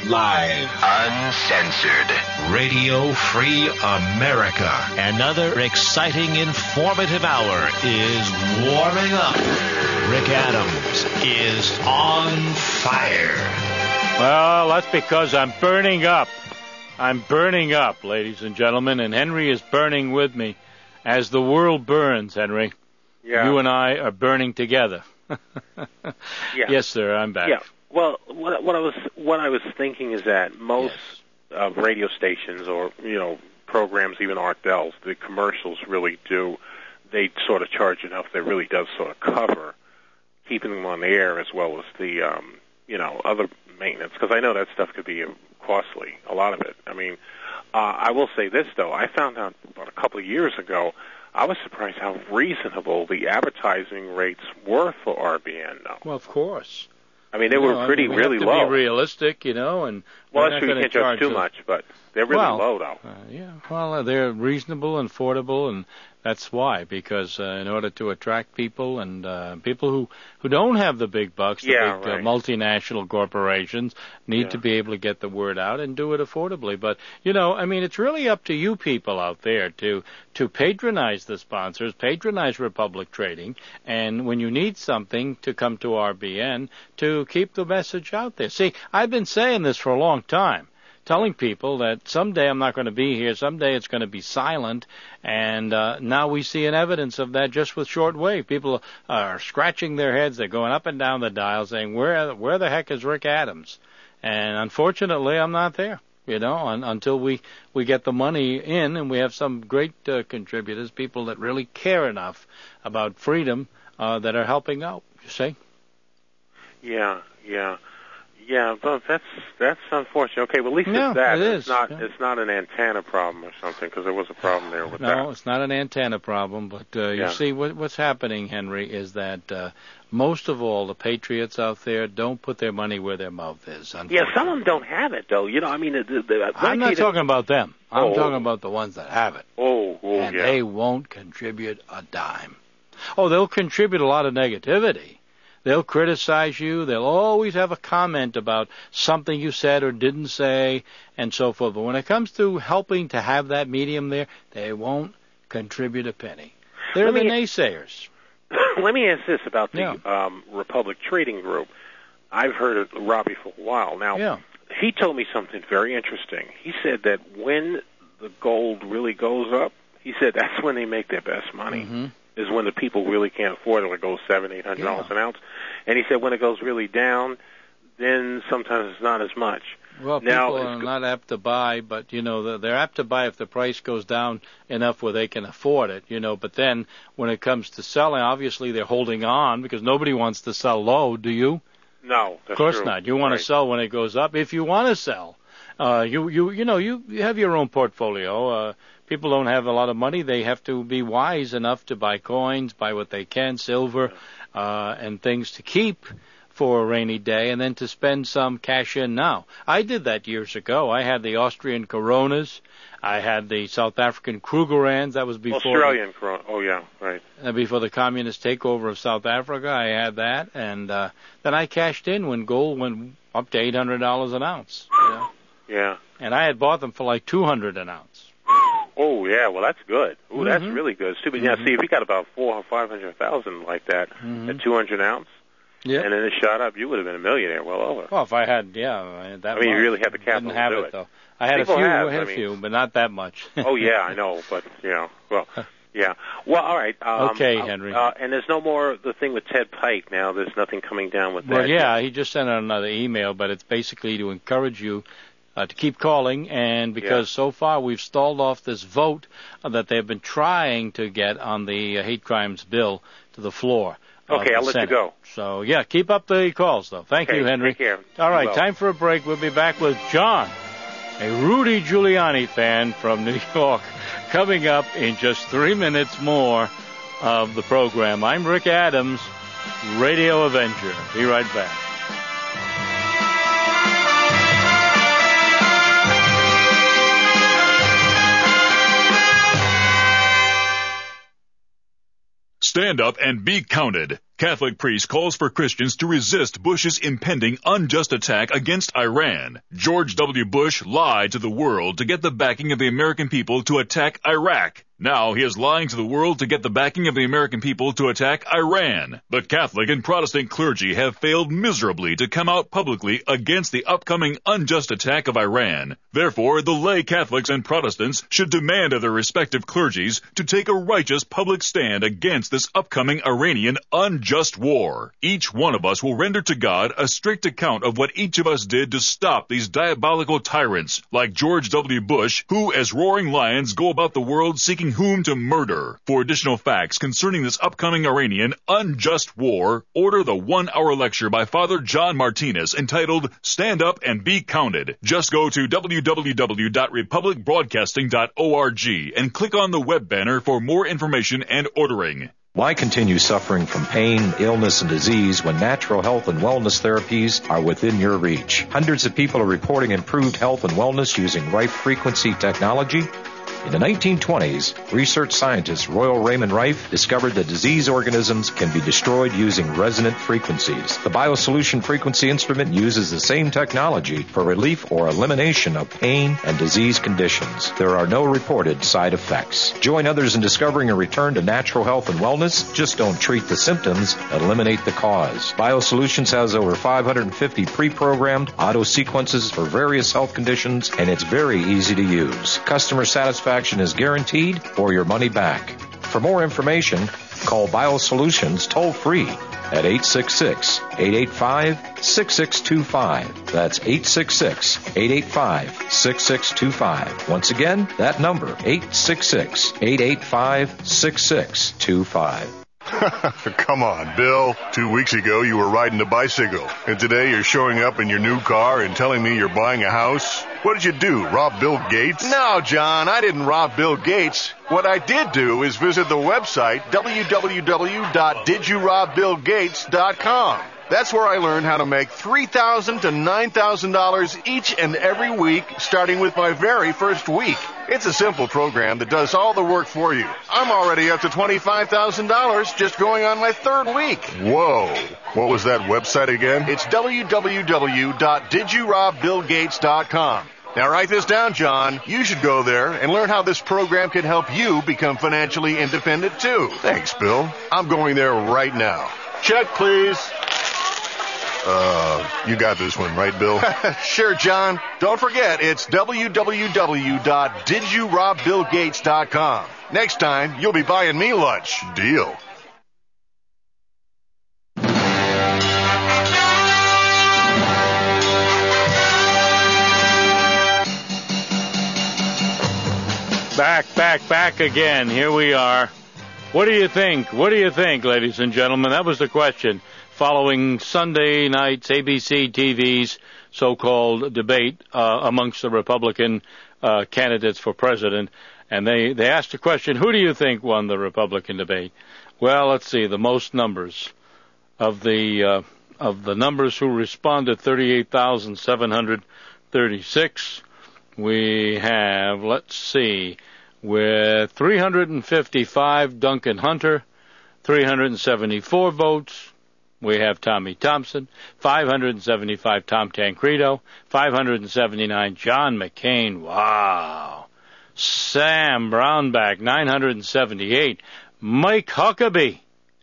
Live. Uncensored. Radio Free America. Another exciting, informative hour is warming up. Rick Adams is on fire. Well, that's because I'm burning up. I'm burning up, ladies and gentlemen, and Henry is burning with me. As the world burns, Henry, you and I are burning together. Yes, sir, I'm back. Yeah. Well, what I was thinking is that most radio stations or programs, even Art Bell's, the commercials really do. They sort of charge enough that really does sort of cover keeping them on the air as well as the other maintenance, because I know that stuff could be costly, a lot of it. I mean, I will say this though: I found out about a couple of years ago. I was surprised how reasonable the advertising rates were for RBN. Though. Well, of course. I mean, they were really low. We have to be realistic, and well, that's true. You can't charge too much, but they're really low, though. They're reasonable and affordable, and that's why. Because in order to attract people and people who don't have the big bucks, big multinational corporations need to be able to get the word out and do it affordably. But it's really up to you people out there to patronize the sponsors, patronize Republic Trading, and when you need something, to come to RBN to keep the message out there. See, I've been saying this for a long time, telling people that someday I'm not going to be here, someday it's going to be silent, and now we see an evidence of that just with shortwave. People are scratching their heads, they're going up and down the dial saying, where the heck is Rick Adams? And unfortunately, I'm not there. Until we get the money in, and we have some great contributors, people that really care enough about freedom that are helping out, you see? Yeah, but that's unfortunate. Okay, well, at least it's that. It's not an antenna problem or something, because there was a problem there with that. No, it's not an antenna problem, but you see, what's happening, Henry, is that most of all, the patriots out there don't put their money where their mouth is. Yeah, some of them don't have it, though. I'm not talking about them. I'm talking about the ones that have it. And they won't contribute a dime. Oh, they'll contribute a lot of negativity. They'll criticize you. They'll always have a comment about something you said or didn't say and so forth. But when it comes to helping to have that medium there, they won't contribute a penny. They're the naysayers. Let me ask this about the Republic Trading Group. I've heard of Robbie for a while. Now, he told me something very interesting. He said that when the gold really goes up, he said that's when they make their best money. Mm-hmm. Is when the people really can't afford it, it goes $700-800 an ounce. And he said when it goes really down, then sometimes it's not as much. Well, people are not apt to buy, but, they're apt to buy if the price goes down enough where they can afford it, But then when it comes to selling, obviously they're holding on because nobody wants to sell low, do you? No, that's Of course true. not. You want to sell when it goes up. If you want to sell, you have your own portfolio. People don't have a lot of money. They have to be wise enough to buy coins, buy what they can, silver, and things to keep for a rainy day, and then to spend some cash in now. I did that years ago. I had the Austrian Coronas. I had the South African Krugerrands. That was before Australian Corona. Oh, yeah, right. Before the communist takeover of South Africa, I had that, and then I cashed in when gold went up to $800 an ounce. Yeah. And I had bought them for like $200 an ounce. Oh, yeah, well, that's good. Ooh, that's really good. Stupid. Yeah, see, if you got about 400,000 or 500,000 like that at 200 ounce, and then it shot up, you would have been a millionaire well over. Well, if I had, that I mean, you really had the capital didn't have to do it, though. I had a few, but not that much. Oh, yeah, I know, but, well, yeah. Well, all right. Okay, Henry. And there's no more the thing with Ted Pike now. There's nothing coming down with that. Well, yeah, he just sent out another email, but it's basically to encourage you to keep calling, and because so far we've stalled off this vote that they've been trying to get on the hate crimes bill to the floor. Okay, I'll let you go. So, keep up the calls, though. Thank you, Henry. Take care. All right, time for a break. We'll be back with John, a Rudy Giuliani fan from New York, coming up in just 3 minutes more of the program. I'm Rick Adams, Radio Avenger. Be right back. Stand up and be counted. Catholic priest calls for Christians to resist Bush's impending unjust attack against Iran. George W. Bush lied to the world to get the backing of the American people to attack Iraq. Now he is lying to the world to get the backing of the American people to attack Iran. But Catholic and Protestant clergy have failed miserably to come out publicly against the upcoming unjust attack of Iran. Therefore, the lay Catholics and Protestants should demand of their respective clergies to take a righteous public stand against this upcoming Iranian unjust war. Each one of us will render to God a strict account of what each of us did to stop these diabolical tyrants like George W. Bush, who as roaring lions go about the world seeking whom to murder. For additional facts concerning this upcoming Iranian unjust war, order the 1-hour lecture by Father John Martinez entitled Stand Up and Be Counted. Just go to www.republicbroadcasting.org and click on the web banner for more information and ordering. Why continue suffering from pain, illness, and disease when natural health and wellness therapies are within your reach? Hundreds of people are reporting improved health and wellness using Rife frequency technology. In the 1920s, research scientist Royal Raymond Rife discovered that disease organisms can be destroyed using resonant frequencies. The BioSolution frequency instrument uses the same technology for relief or elimination of pain and disease conditions. There are no reported side effects. Join others in discovering a return to natural health and wellness. Just don't treat the symptoms, eliminate the cause. BioSolutions has over 550 pre-programmed auto sequences for various health conditions, and it's very easy to use. Customer satisfaction is guaranteed or your money back. For more information, call BioSolutions toll-free at 866-885-6625. That's 866-885-6625. Once again, that number, 866-885-6625. Come on, Bill. 2 weeks ago, you were riding a bicycle. And today, you're showing up in your new car and telling me you're buying a house? What did you do, rob Bill Gates? No, John, I didn't rob Bill Gates. What I did do is visit the website, www.didyourobBillGates.com. That's where I learned how to make $3,000 to $9,000 each and every week, starting with my very first week. It's a simple program that does all the work for you. I'm already up to $25,000 just going on my third week. Whoa. What was that website again? It's www.didyourobBillGates.com. Now write this down, John. You should go there and learn how this program can help you become financially independent, too. Thanks, Bill. I'm going there right now. Check, please. You got this one, right, Bill? Sure, John. Don't forget, it's www.didyourobBillGates.com. Next time, you'll be buying me lunch. Deal. Back again. Here we are. What do you think? What do you think, ladies and gentlemen? That was the question. Following Sunday night's ABC TV's so-called debate amongst the Republican candidates for president, and they asked the question, who do you think won the Republican debate? Well, let's see, the most numbers of the numbers who responded, 38,736. We have, let's see, with 355, Duncan Hunter, 374 votes. We have Tommy Thompson, 575 Tom Tancredo, 579 John McCain. Wow. Sam Brownback, 978. Mike Huckabee,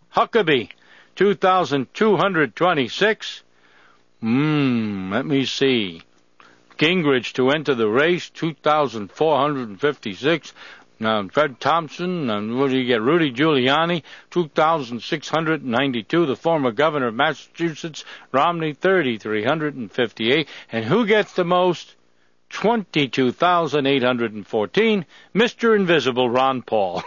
2,226. Let me see. Gingrich to enter the race, 2,456. Now, Fred Thompson, and what do you get? Rudy Giuliani, 2,692. The former governor of Massachusetts, Romney, 3,358. And who gets the most? 22,814. Mr. Invisible, Ron Paul.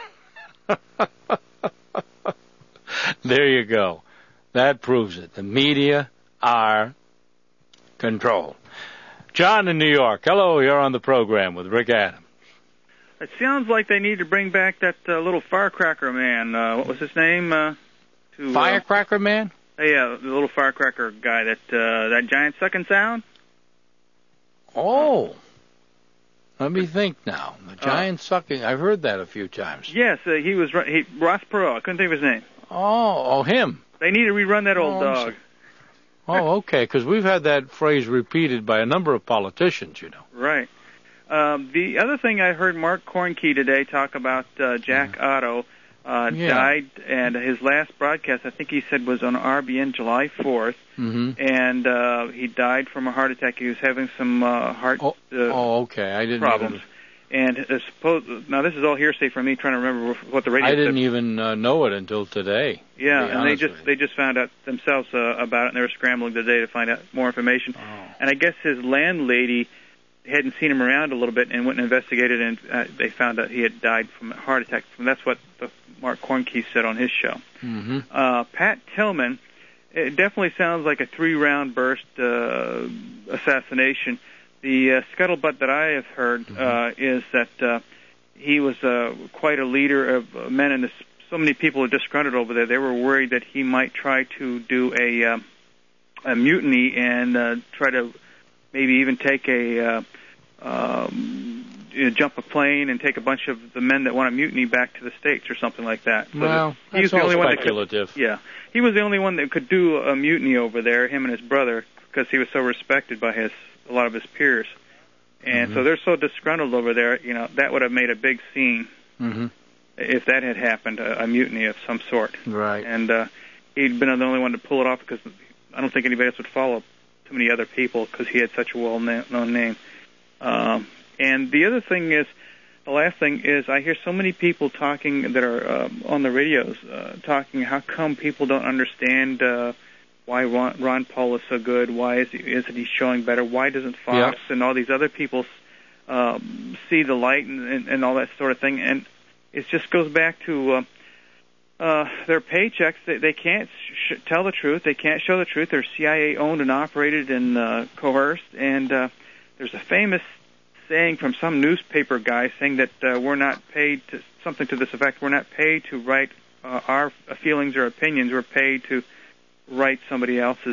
There you go. That proves it. The media are controlled. John in New York. Hello, you're on the program with Rick Adams. It sounds like they need to bring back that little firecracker man. What was his name? Firecracker man? Yeah, the little firecracker guy. That giant sucking sound. Oh, let me think now. The giant sucking. I've heard that a few times. Yes, he was Ross Perot. I couldn't think of his name. Oh, him. They need to rerun that old dog. Oh, okay, because we've had that phrase repeated by a number of politicians, you know. Right. The other thing I heard Mark Kornke today talk about, Jack Otto, died, and his last broadcast, I think he said, was on RBN July 4th, and he died from a heart attack. He was having some heart okay. I didn't problems. And now this is all hearsay for me, trying to remember what the radio I didn't even know it until today. Yeah, and they just found out themselves about it, and they were scrambling today to find out more information. And I guess his landlady hadn't seen him around a little bit and went and investigated, and they found out he had died from a heart attack. And that's what Mark Kornke said on his show. Pat Tillman, it definitely sounds like a 3-round burst assassination. The scuttlebutt that I have heard is that he was quite a leader of men, and so many people are disgruntled over there. They were worried that he might try to do a mutiny and try to maybe even take jump a plane and take a bunch of the men that want a mutiny back to the States or something like that. So well, that's all speculative. He was the only one that could do a mutiny over there, him and his brother, because he was so respected by a lot of his peers. And so they're so disgruntled over there, you know, that would have made a big scene if that had happened, a mutiny of some sort. Right. And he'd been the only one to pull it off because I don't think anybody else would follow too many other people because he had such a well-known name. And the other thing is, the last thing is, I hear so many people talking that are on the radios talking, how come people don't understand why Ron Paul is so good? Why isn't he showing better? Why doesn't Fox and all these other people see the light and all that sort of thing? And it just goes back to their paychecks. They can't tell the truth. They can't show the truth. They're CIA owned and operated and coerced. And there's a famous saying from some newspaper guy saying that we're not paid to, something to this effect, we're not paid to write our feelings or opinions. We're paid to write somebody else's,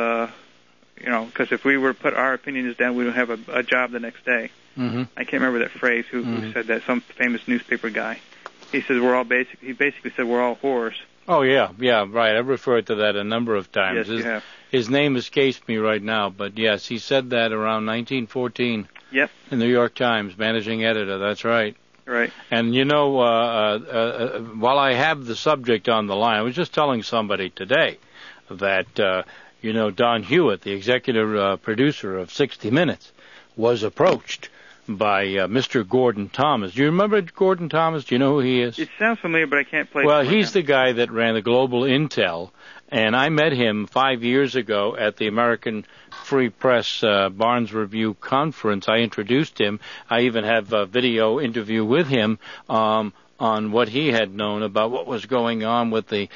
because if we were to put our opinions down, we don't have a job the next day. I can't remember that phrase, who said that, some famous newspaper guy. He says he basically said we're all whores. Oh, yeah, right. I've referred to that a number of times. Yes, you have. His name escapes me right now, but yes, he said that around 1914 in the New York Times, managing editor, that's right. Right. And, you know, while I have the subject on the line, I was just telling somebody today that, Don Hewitt, the executive producer of 60 Minutes, was approached by Mr. Gordon Thomas. Do you remember Gordon Thomas? Do you know who he is? It sounds familiar, but I can't place it. Well, he's the guy that ran the Global Intel, and I met him 5 years ago at the American Free Press Barnes Review Conference. I introduced him. I even have a video interview with him on what he had known about what was going on with the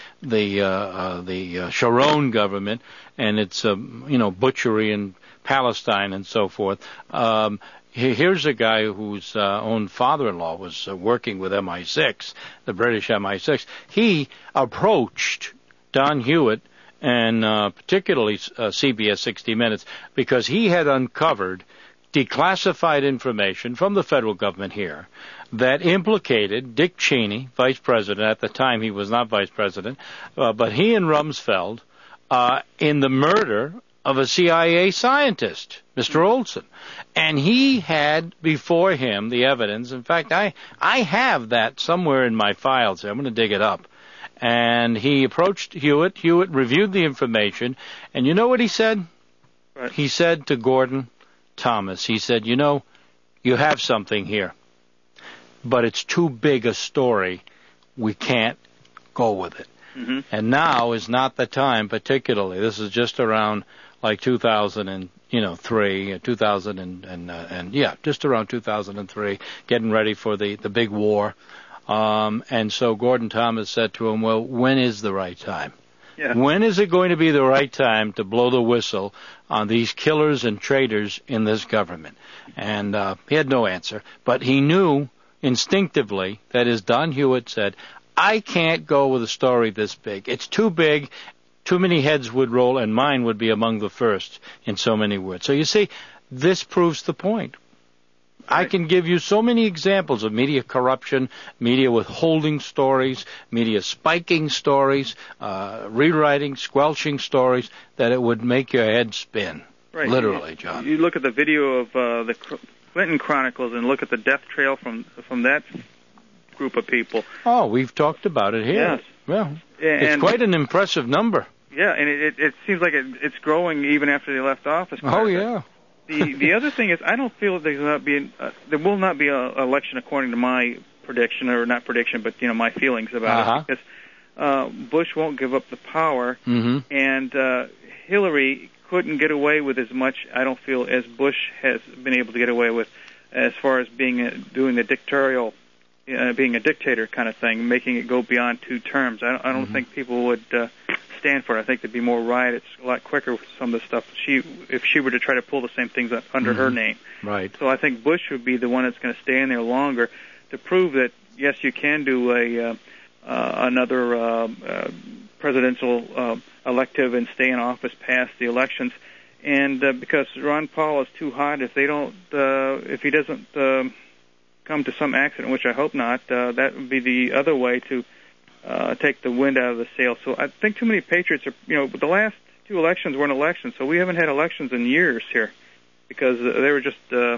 Sharon government and its butchery in Palestine and so forth. Here's a guy whose own father-in-law was working with MI6, the British MI6. He approached Don Hewitt and particularly CBS 60 Minutes because he had uncovered declassified information from the federal government here that implicated Dick Cheney, vice president. At the time, he was not vice president, but he and Rumsfeld in the murder of a CIA scientist, Mr. Olson. And he had before him the evidence. In fact, I have that somewhere in my files. I'm going to dig it up. And he approached Hewitt. Hewitt reviewed the information. And you know what he said? Right. He said to Gordon Thomas, he said, you have something here, but it's too big a story. We can't go with it. And now is not the time particularly. This is just around like 2003, just around 2003, getting ready for the big war. And so Gordon Thomas said to him, well, when is the right time? Yeah. When is it going to be the right time to blow the whistle on these killers and traitors in this government? And he had no answer, but he knew instinctively that, as Don Hewitt said, I can't go with a story this big. It's too big. Too many heads would roll, and mine would be among the first in so many words. So you see, this proves the point. I can give you so many examples of media corruption, media withholding stories, media spiking stories, rewriting, squelching stories, that it would make your head spin. Right. Literally, John. You look at the video of the Clinton Chronicles and look at the death trail from that group of people. Oh, we've talked about it here. Yes. Well, it's quite an impressive number. Yeah, and it seems like it's growing even after they left office. Oh, yeah. The other thing is, I don't feel there will not be an election according to my prediction, or not prediction, but my feelings about it, because Bush won't give up the power, and Hillary couldn't get away with as much, I don't feel, as Bush has been able to get away with, as far as doing the dictatorial, being a dictator kind of thing, making it go beyond 2 terms. I don't think people would stand for it. I think there'd be more riots a lot quicker with some of the stuff if she were to try to pull the same things under her name. Right. So I think Bush would be the one that's going to stay in there longer to prove that, yes, you can do another presidential elective and stay in office past the elections. And because Ron Paul is too hot, if he doesn't come to some accident, which I hope not, that would be the other way to take the wind out of the sail. So I think too many patriots are, the last 2 elections weren't elections, so we haven't had elections in years here because they were just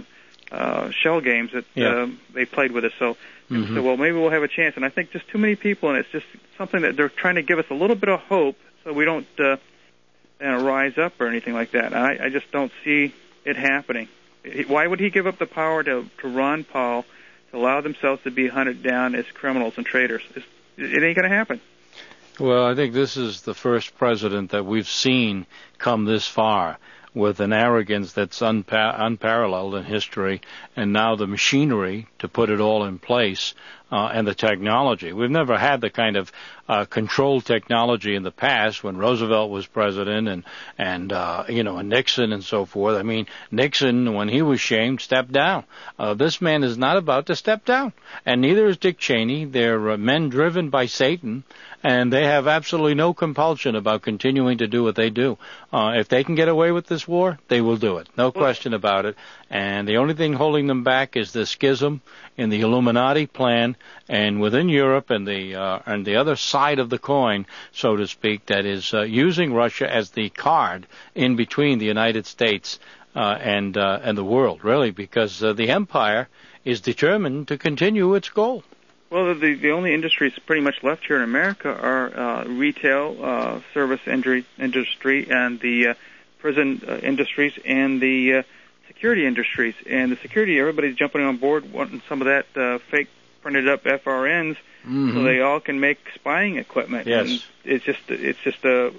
shell games that they played with us. So, well, maybe we'll have a chance. And I think just too many people, and it's just something that they're trying to give us a little bit of hope so we don't rise up or anything like that. I just don't see it happening. Why would he give up the power to Ron Paul to allow themselves to be hunted down as criminals and traitors? It ain't going to happen. Well, I think this is the first president that we've seen come this far with an arrogance that's unparalleled in history, and now the machinery to put it all in place and the technology. We've never had the kind of control technology in the past when Roosevelt was president and Nixon and so forth. I mean, Nixon, when he was shamed, stepped down. This man is not about to step down, and neither is Dick Cheney. They're men driven by Satan, and they have absolutely no compulsion about continuing to do what they do. If they can get away with this war, they will do it. No question about it. And the only thing holding them back is the schism in the Illuminati plan, and within Europe and the other side of the coin, so to speak, that is using Russia as the card in between the United States and the world, really, because the empire is determined to continue its goal. Well, the only industries pretty much left here in America are retail, service industry, and the prison industries, and the security industries. And the security, everybody's jumping on board wanting some of that fake printed up FRNs, so they all can make spying equipment. Yes. And it's just a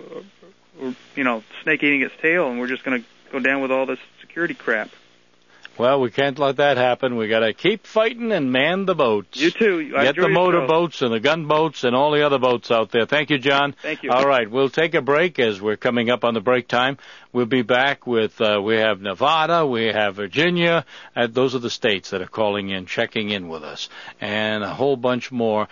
snake eating its tail, and we're just going to go down with all this security crap. Well, we can't let that happen. We got to keep fighting and man the boats. You too. Get the motor boats and the gun boats and all the other boats out there. Thank you, John. Thank you. All right, we'll take a break as we're coming up on the break time. We'll be back with, we have Nevada, we have Virginia. Those are the states that are calling in, checking in with us. And a whole bunch more.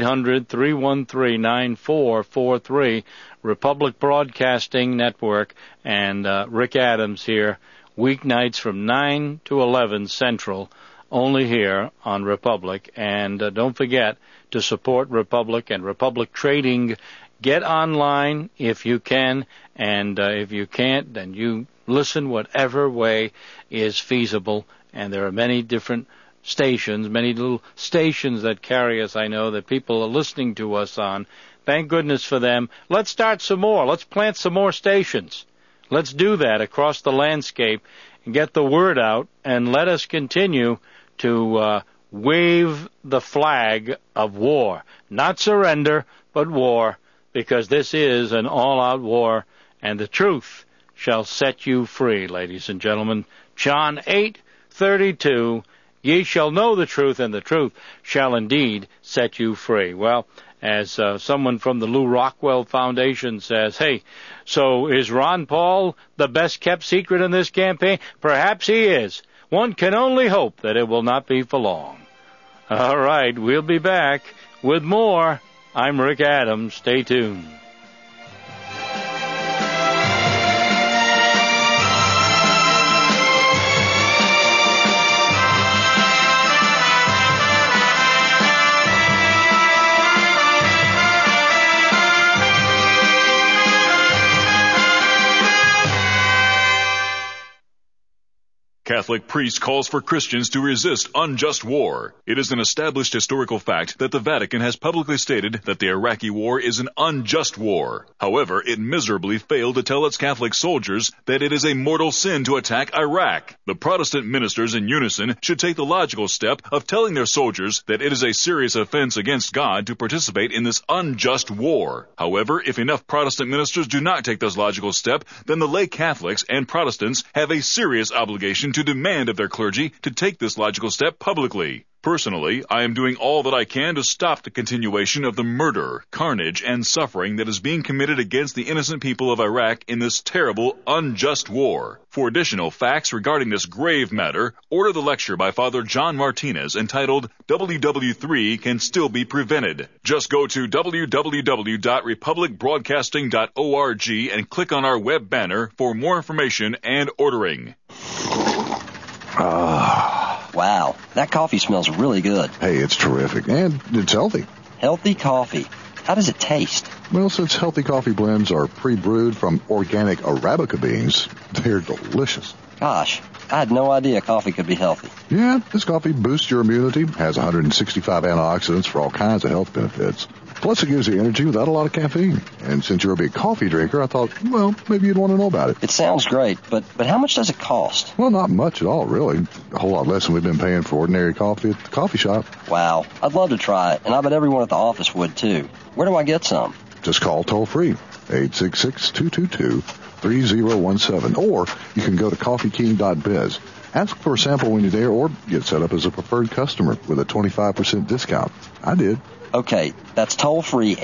800-313-9443, Republic Broadcasting Network, and Rick Adams here. Weeknights from 9 to 11 Central, only here on Republic. And don't forget to support Republic and Republic Trading. Get online if you can, and if you can't, then you listen whatever way is feasible. And there are many different stations, many little stations that carry us, I know, that people are listening to us on. Thank goodness for them. Let's start some more. Let's plant some more stations. Let's do that across the landscape and get the word out, and let us continue to wave the flag of war. Not surrender, but war, because this is an all-out war, and the truth shall set you free, ladies and gentlemen. John 8:32, ye shall know the truth, and the truth shall indeed set you free. Well, as someone from the Lou Rockwell Foundation says, hey, so is Ron Paul the best-kept secret in this campaign? Perhaps he is. One can only hope that it will not be for long. All right, we'll be back with more. I'm Rick Adams. Stay tuned. Catholic priest calls for Christians to resist unjust war. It is an established historical fact that the Vatican has publicly stated that the Iraqi war is an unjust war. However, it miserably failed to tell its Catholic soldiers that it is a mortal sin to attack Iraq. The Protestant ministers in unison should take the logical step of telling their soldiers that it is a serious offense against God to participate in this unjust war. However, if enough Protestant ministers do not take this logical step, then the lay Catholics and Protestants have a serious obligation to demand of their clergy to take this logical step publicly. Personally, I am doing all that I can to stop the continuation of the murder, carnage, and suffering that is being committed against the innocent people of Iraq in this terrible, unjust war. For additional facts regarding this grave matter, order the lecture by Father John Martinez entitled WW3 Can Still Be Prevented. Just go to www.republicbroadcasting.org and click on our web banner for more information and ordering. Wow, that coffee smells really good. Hey, it's terrific, and it's healthy. Healthy coffee. How does it taste? Well, since healthy coffee blends are pre-brewed from organic Arabica beans, they're delicious. Gosh, I had no idea coffee could be healthy. Yeah, this coffee boosts your immunity, has 165 antioxidants for all kinds of health benefits. Plus, it gives you energy without a lot of caffeine. And since you're a big coffee drinker, I thought, well, maybe you'd want to know about it. It sounds great, but how much does it cost? Well, not much at all, really. A whole lot less than we've been paying for ordinary coffee at the coffee shop. Wow, I'd love to try it, and I bet everyone at the office would, too. Where do I get some? Just call toll-free, 866-222-3017, or you can go to coffeeking.biz. Ask for a sample when you're there, or get set up as a preferred customer with a 25% discount. I did. Okay, that's toll-free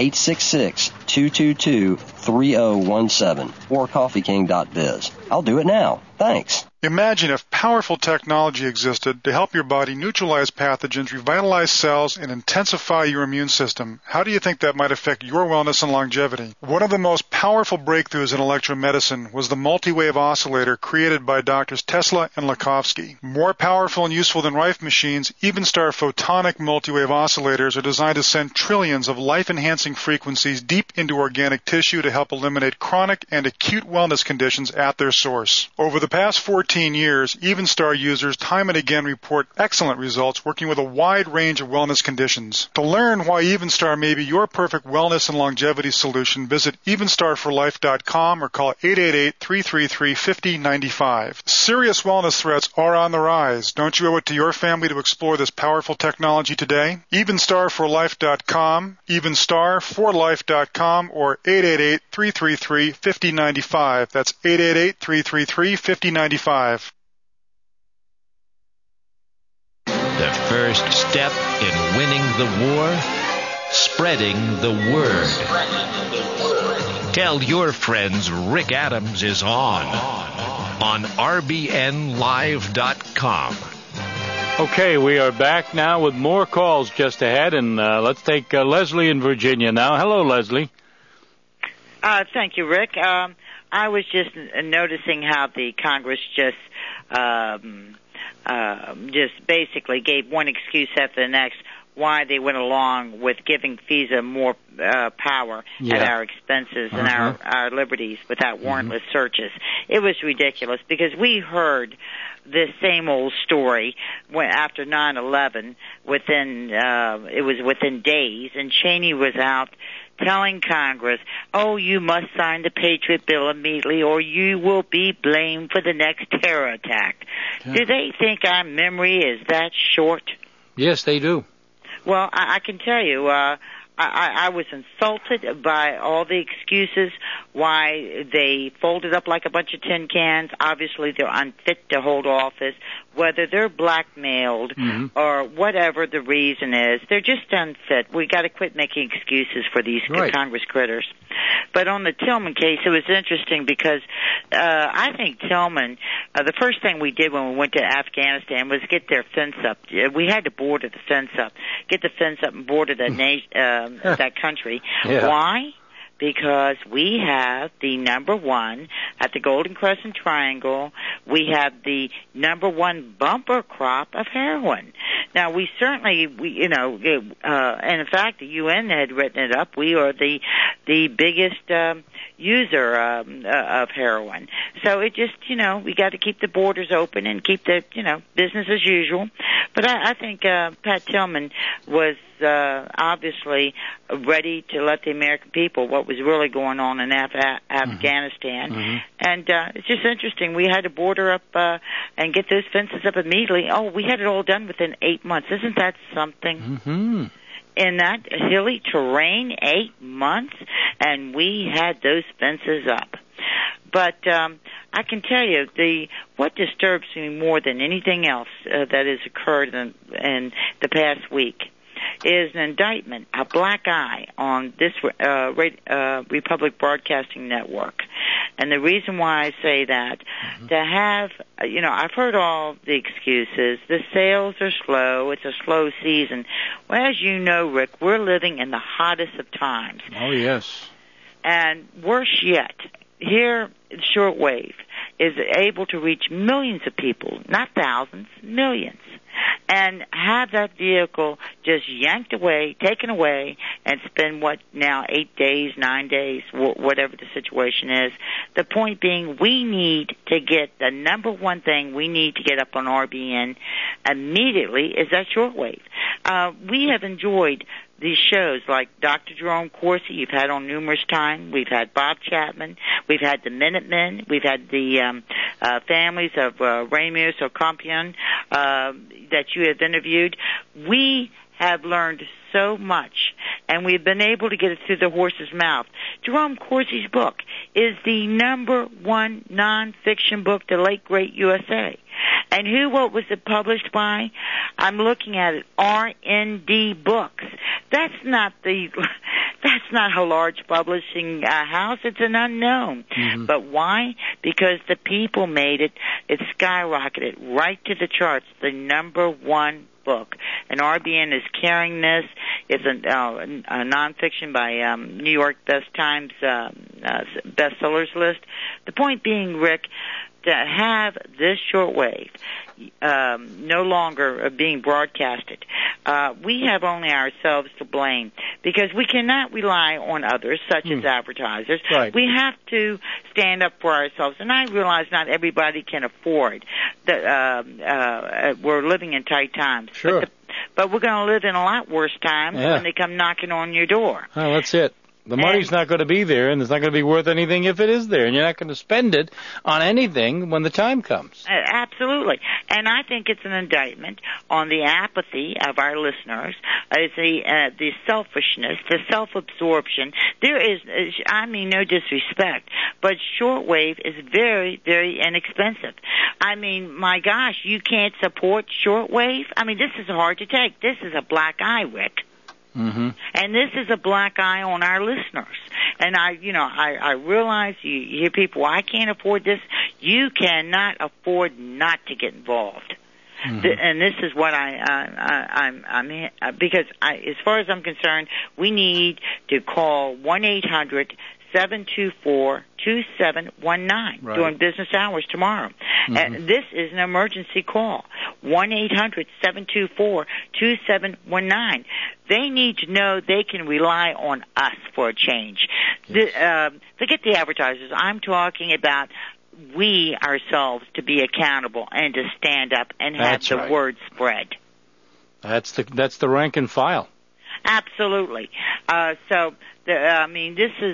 866-222-3017 or coffeeking.biz. I'll do it now. Thanks. Imagine if powerful technology existed to help your body neutralize pathogens, revitalize cells, and intensify your immune system. How do you think that might affect your wellness and longevity? One of the most powerful breakthroughs in electromedicine was the multi-wave oscillator created by Drs. Tesla and Lakhovsky. More powerful and useful than Rife machines, Evenstar photonic multi-wave oscillators are designed to send trillions of life-enhancing frequencies deep into organic tissue to help eliminate chronic and acute wellness conditions at their source. Over the past 14 years, Evenstar users time and again report excellent results working with a wide range of wellness conditions. To learn why Evenstar may be your perfect wellness and longevity solution, visit evenstarforlife.com or call 888-333-5095. Serious wellness threats are on the rise. Don't you owe it to your family to explore this powerful technology today? Evenstarforlife.com, evenstarforlife.com, or 888-333-5095. That's 888-333-5095. The first step in winning the war, spreading the word. Tell your friends Rick Adams is on RBNLive.com. Okay, we are back now with more calls just ahead, and let's take Leslie in Virginia now. Hello, Leslie. Thank you, Rick. I was just noticing how the Congress just basically gave one excuse after the next why they went along with giving FISA more power at our expenses and our liberties without warrantless searches. It was ridiculous because we heard this same old story after 9/11 within days, and Cheney was out telling Congress, oh, you must sign the Patriot Bill immediately or you will be blamed for the next terror attack. Yeah. Do they think our memory is that short? Yes, they do. Well, I can tell you, I was insulted by all the excuses why they folded up like a bunch of tin cans. Obviously, they're unfit to hold office, whether they're blackmailed or whatever the reason is. They're just unfit. We got to quit making excuses for these Congress critters. But on the Tillman case, it was interesting because I think Tillman, the first thing we did when we went to Afghanistan was get their fence up. We had to border the fence up, get the fence up and border that country. Yeah. Why? Because we have the number one at the Golden Crescent Triangle. We have the number one bumper crop of heroin. Now, and in fact, the UN had written it up. We are the biggest, user of heroin. So it just, we got to keep the borders open and keep the, business as usual. But I think Pat Tillman was obviously ready to let the American people what was really going on in Afghanistan. Mm-hmm. And it's just interesting. We had to border up and get those fences up immediately. Oh, we had it all done within 8 months. Isn't that something? Mm-hmm. In that hilly terrain, 8 months, and we had those fences up. But I can tell you, what disturbs me more than anything else that has occurred in the past week is an indictment, a black eye on this Republic Broadcasting Network. And the reason why I say that, to have, I've heard all the excuses. The sales are slow. It's a slow season. Well, as you know, Rick, we're living in the hottest of times. Oh, yes. And worse yet, here, shortwave is able to reach millions of people, not thousands, millions, and have that vehicle just yanked away, taken away, and spend 8 days, 9 days, whatever the situation is. The point being, we need to get the number one thing we need to get up on RBN immediately is that shortwave. We have enjoyed these shows like Dr. Jerome Corsi, you've had on numerous times. We've had Bob Chapman. We've had the Minutemen. We've had the families of Ramirez Ocampion that you have interviewed. We have learned so much, and we've been able to get it through the horse's mouth. Jerome Corsi's book is the number one nonfiction book, The Late Great USA. And what was it published by? I'm looking at it, RND Books. That's not a large publishing house. It's an unknown. Mm-hmm. But why? Because the people made it. It skyrocketed right to the charts, the number one book. And RBN is carrying this. It's a nonfiction by New York Times bestsellers list. The point being, Rick, to have this shortwave no longer being broadcasted, we have only ourselves to blame because we cannot rely on others, such as advertisers. Right. We have to stand up for ourselves, and I realize not everybody can afford that. We're living in tight times. Sure. But we're going to live in a lot worse times when they come knocking on your door. Oh, that's it. The money's not going to be there, and it's not going to be worth anything if it is there, and you're not going to spend it on anything when the time comes. Absolutely. And I think it's an indictment on the apathy of our listeners, the selfishness, the self-absorption. There is, no disrespect, but shortwave is very, very inexpensive. My gosh, you can't support shortwave? this is hard to take. This is a black eye, Rick. Mm-hmm. And this is a black eye on our listeners. And I realize you hear people, I can't afford this. You cannot afford not to get involved. Mm-hmm. And this is what because as far as I'm concerned, we need to call 1-800-724-2719 during business hours tomorrow. Mm-hmm. And this is an emergency call. 1-800-724-2719. They need to know they can rely on us for a change. Yes. Forget the advertisers. I'm talking about we ourselves to be accountable and to stand up and have the word spread. That's the rank and file. Absolutely. This is.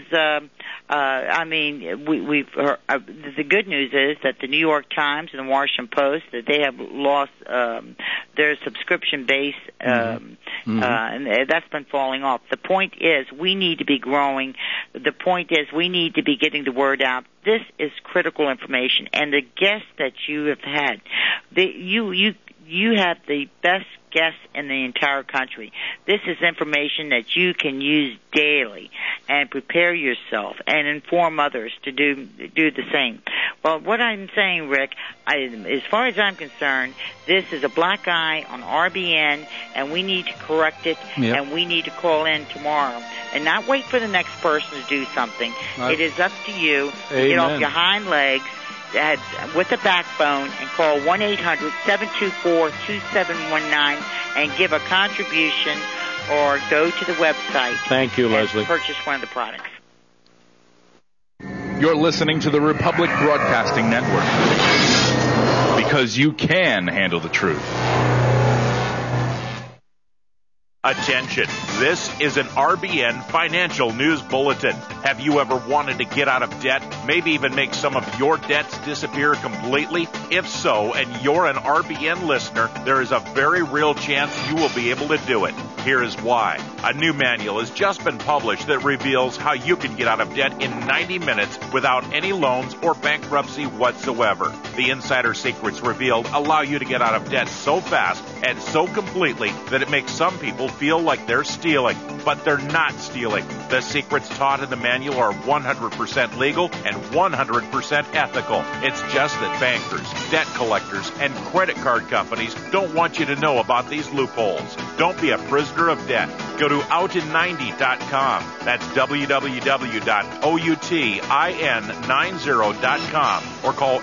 We've heard, the good news is that the New York Times and the Washington Post that they have lost their subscription base, and that's been falling off. The point is, we need to be growing. The point is, we need to be getting the word out. This is critical information, and the guests that you have had, you have the best guests in the entire country. This is information that you can use daily and prepare yourself and inform others to do the same. Well, what I'm saying, Rick, as far as I'm concerned, this is a black eye on RBN, and we need to correct it, and we need to call in tomorrow and not wait for the next person to do something. Right. It is up to you to get off your hind legs with a backbone and call 1-800-724-2719 and give a contribution or go to the website. Thank you, Leslie. Purchase one of the products. You're listening to the Republic Broadcasting Network. Because you can handle the truth. Attention, this is an RBN Financial News Bulletin. Have you ever wanted to get out of debt, maybe even make some of your debts disappear completely? If so, and you're an RBN listener, there is a very real chance you will be able to do it. Here is why. A new manual has just been published that reveals how you can get out of debt in 90 minutes without any loans or bankruptcy whatsoever. The insider secrets revealed allow you to get out of debt so fast and so completely that it makes some people feel like they're stealing, but they're not stealing. The secrets taught in the manual are 100% legal and 100% ethical. It's just that bankers, debt collectors, and credit card companies don't want you to know about these loopholes. Don't be a prisoner of debt. Go to outin90.com. That's www.outin90.com or call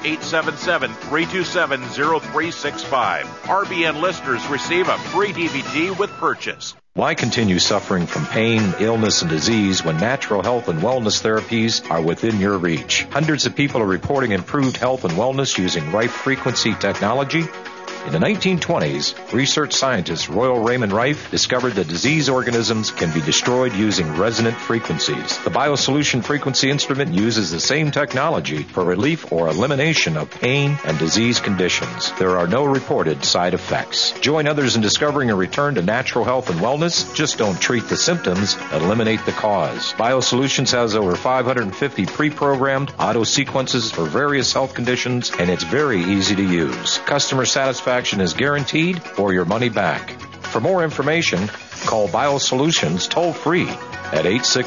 877-327-0365. RBN listeners receive a free DVD with purchase. Why continue suffering from pain, illness, and disease when natural health and wellness therapies are within your reach? Hundreds of people are reporting improved health and wellness using Rife frequency technology. In the 1920s, research scientist Royal Raymond Rife discovered that disease organisms can be destroyed using resonant frequencies. The BioSolution frequency instrument uses the same technology for relief or elimination of pain and disease conditions. There are no reported side effects. Join others in discovering a return to natural health and wellness. Just don't treat the symptoms, eliminate the cause. BioSolutions has over 550 pre-programmed auto sequences for various health conditions, and it's very easy to use. Customer satisfaction is guaranteed or your money back. For more information, call BioSolutions toll-free at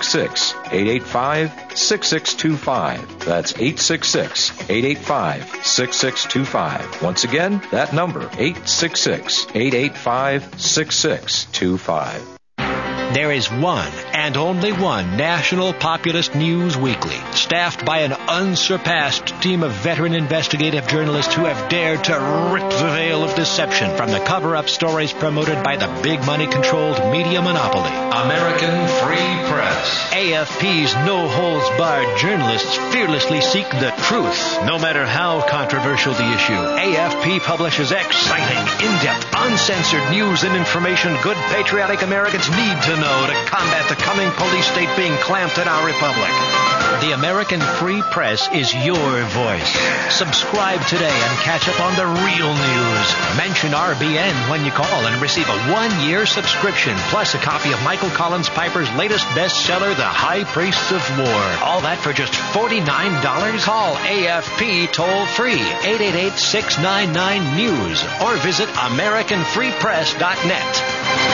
866-885-6625. That's 866-885-6625. Once again, that number, 866-885-6625. There is one and only one national populist news weekly, staffed by an unsurpassed team of veteran investigative journalists who have dared to rip the veil of deception from the cover-up stories promoted by the big money-controlled media monopoly. American Free Press. AFP's no-holds-barred journalists fearlessly seek the truth, no matter how controversial the issue. AFP publishes exciting, in-depth, uncensored news and information good patriotic Americans need to know to combat the coming police state being clamped in our republic. The American Free Press is your voice. Subscribe today and catch up on the real news. Mention RBN when you call and receive a 1-year subscription, plus a copy of Michael Collins Piper's latest bestseller, The High Priests of War. All that for just $49? Call AFP toll-free, 888-699-NEWS, or visit AmericanFreePress.net.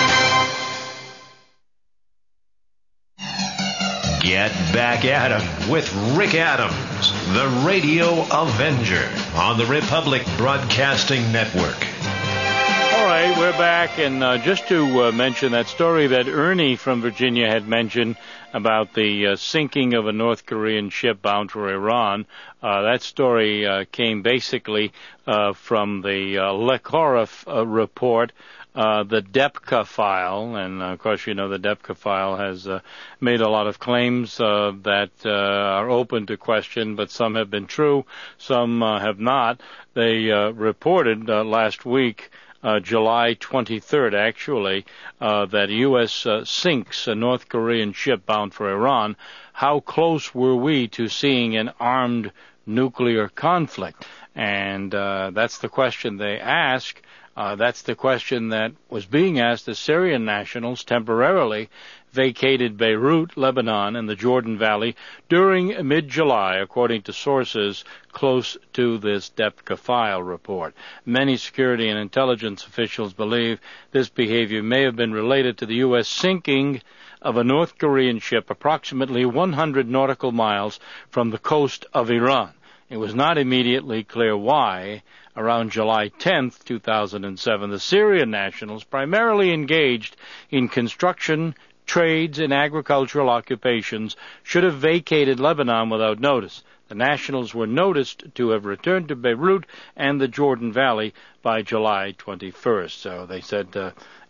Get back at 'em with Rick Adams, the Radio Avenger, on the Republic Broadcasting Network. All right, we're back, and just to mention that story that Ernie from Virginia had mentioned about the sinking of a North Korean ship bound for Iran, that story came basically from the Lekoroff report, the DEPCA file, and of course you know the DEPCA file has made a lot of claims that are open to question, but some have been true, some have not. They reported last week, July 23rd actually, that U.S. sinks a North Korean ship bound for Iran. How close were we to seeing an armed nuclear conflict? And that's the question they ask. That's the question that was being asked as Syrian nationals temporarily vacated Beirut, Lebanon, and the Jordan Valley during mid-July, according to sources close to this DEPCA file report. Many security and intelligence officials believe this behavior may have been related to the U.S. sinking of a North Korean ship approximately 100 nautical miles from the coast of Iran. It was not immediately clear why. Around July 10th, 2007, the Syrian nationals, primarily engaged in construction, trades, and agricultural occupations, should have vacated Lebanon without notice. The nationals were noticed to have returned to Beirut and the Jordan Valley by July 21st. So they said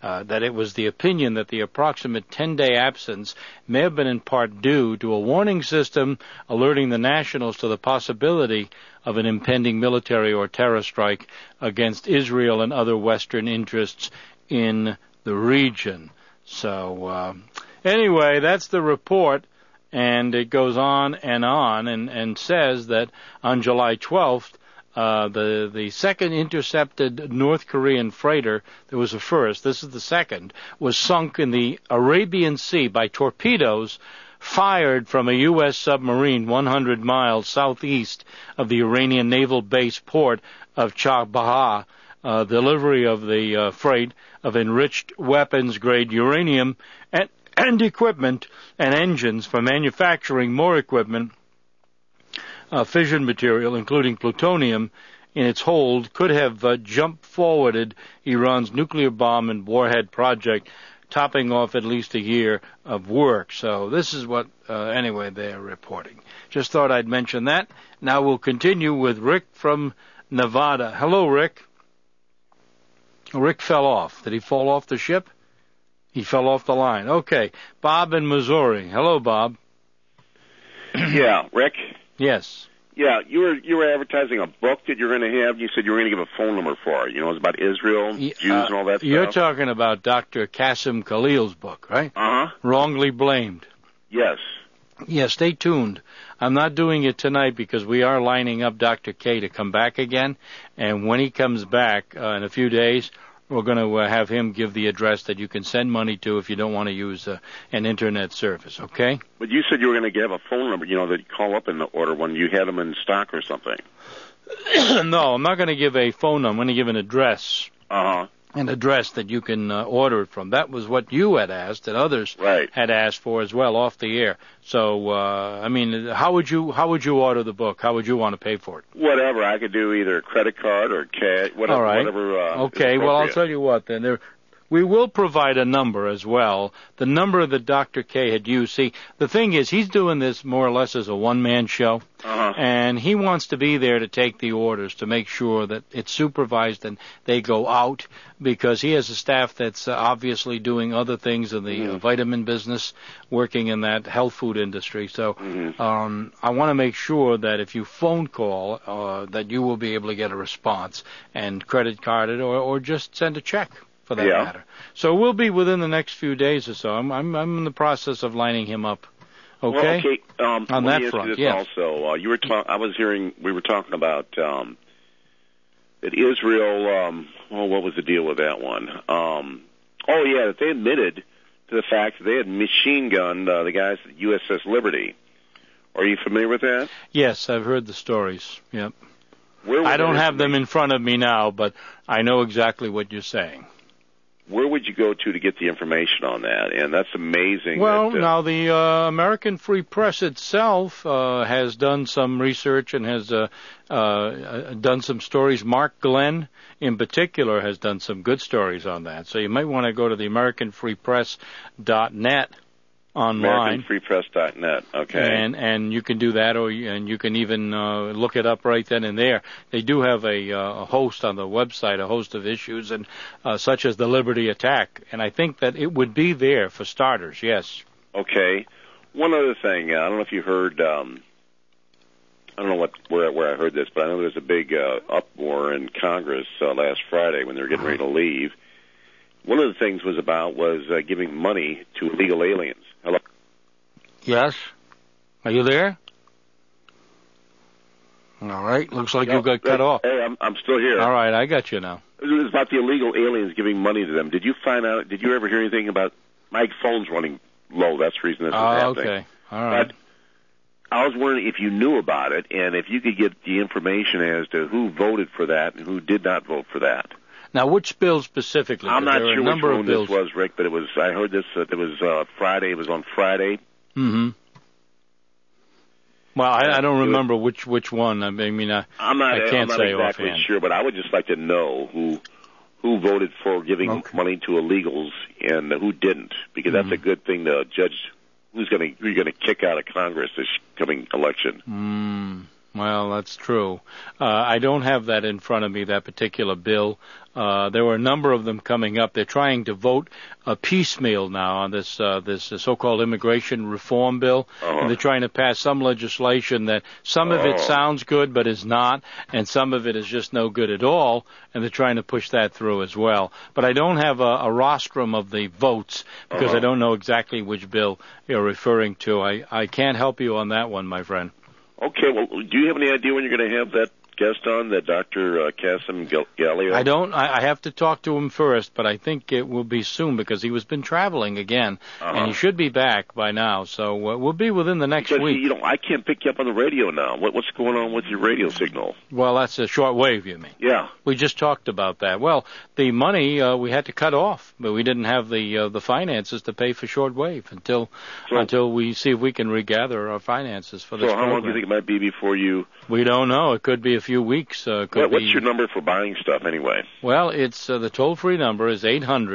that it was the opinion that the approximate 10-day absence may have been in part due to a warning system alerting the nationals to the possibility of an impending military or terror strike against Israel and other Western interests in the region. So, anyway, that's the report, and it goes on and says that on July 12th, the second intercepted North Korean freighter, there was a first, this is the second, was sunk in the Arabian Sea by torpedoes fired from a U.S. submarine 100 miles southeast of the Iranian naval base port of Chabahar. Delivery of the freight of enriched weapons-grade uranium and equipment and engines for manufacturing more equipment, fission material, including plutonium, in its hold could have jump-forwarded Iran's nuclear bomb and warhead project, topping off at least a year of work. So this is what, anyway, they're reporting. Just thought I'd mention that. Now we'll continue with Rick from Nevada. Hello, Rick. Rick fell off. Did he fall off the ship? He fell off the line. Okay. Bob in Missouri. Hello, Bob. Yeah, Rick? Yes. Yeah, you were advertising a book that you're going to have. You said you were going to give a phone number for it. You know, it's about Israel, Jews, and all that stuff. You're talking about Dr. Qasim Khalil's book, right? Uh-huh. Wrongly Blamed. Yes. Yeah, stay tuned. I'm not doing it tonight because we are lining up Dr. K to come back again, and when he comes back in a few days, we're going to have him give the address that you can send money to if you don't want to use an internet service, okay? But you said you were going to give a phone number, you know, that you call up in the order when you had them in stock or something. No, I'm not going to give a phone number. I'm going to give an address. Uh-huh. An address that you can order it from. That was what you had asked, and others had asked for as well off the air. So, I mean, how would you order the book? How would you want to pay for it? Whatever. I could do either credit card or cash, whatever. All right. Whatever, okay, well, I'll tell you what then. We will provide a number as well, the number that Dr. K had used. See, the thing is, he's doing this more or less as a one-man show, and he wants to be there to take the orders, to make sure that it's supervised and they go out, because he has a staff that's obviously doing other things in the vitamin business, working in that health food industry. So I want to make sure that if you phone call, that you will be able to get a response and credit card it or just send a check. For that matter. So we'll be within the next few days or so. I'm in the process of lining him up. Okay. Well, okay. On that front, yes. Also, we were talking about that Israel. What was the deal with that one? That they admitted to the fact that they had machine gunned the guys at USS Liberty. Are you familiar with that? Yes, I've heard the stories. Yep. I don't have them in front of me now, but I know exactly what you're saying. Where would you go to get the information on that? And that's amazing. Well, now the American Free Press itself has done some research and has done some stories. Mark Glenn, in particular, has done some good stories on that. So you might want to go to the AmericanFreePress.net online. AmericanFreePress.net, okay. And you can do that, and you can even look it up right then and there. They do have a host on the website, a host of issues, and such as the Liberty attack. And I think that it would be there for starters, yes. Okay. One other thing, I don't know if you heard, I don't know where I heard this, but I know there was a big uproar in Congress last Friday when they were getting ready to leave. One of the things was giving money to illegal aliens. Hello? Yes. Are you there? All right. Looks like you got cut off. Hey, I'm still here. All right. I got you now. It was about the illegal aliens giving money to them. Did you ever hear anything about my phone's running low? That's the reason this is happening. Okay. All right. But I was wondering if you knew about it and if you could get the information as to who voted for that and who did not vote for that. Now, which bill specifically? I'm not sure which one this was, Rick, but I heard this. It was Friday. It was on Friday. Mm-hmm. Well, I don't remember which one. I mean, I can't say exactly offhand. Sure, but I would just like to know who voted for giving money to illegals and who didn't, because that's a good thing to judge who you're going to kick out of Congress this coming election. Well, that's true. I don't have that in front of me, that particular bill. There were a number of them coming up. They're trying to vote piecemeal now on this so-called immigration reform bill. And they're trying to pass some legislation that some of it sounds good but is not, and some of it is just no good at all, and they're trying to push that through as well. But I don't have a rostrum of the votes because I don't know exactly which bill you're referring to. I can't help you on that one, my friend. Okay, well, do you have any idea when you're going to have that guest on, that Dr. Kasim Gallia? I don't. I have to talk to him first, but I think it will be soon because he has been traveling again, and he should be back by now. So we'll be within the next week. You know, I can't pick you up on the radio now. What's going on with your radio signal? Well, that's a short wave, you mean? Yeah. We just talked about that. Well, the money we had to cut off, but we didn't have the finances to pay for short wave until we see if we can regather our finances for this program. So how long do you think it might be before you... We don't know. It could be a few weeks. What's your number for buying stuff anyway? Well, it's the toll-free number is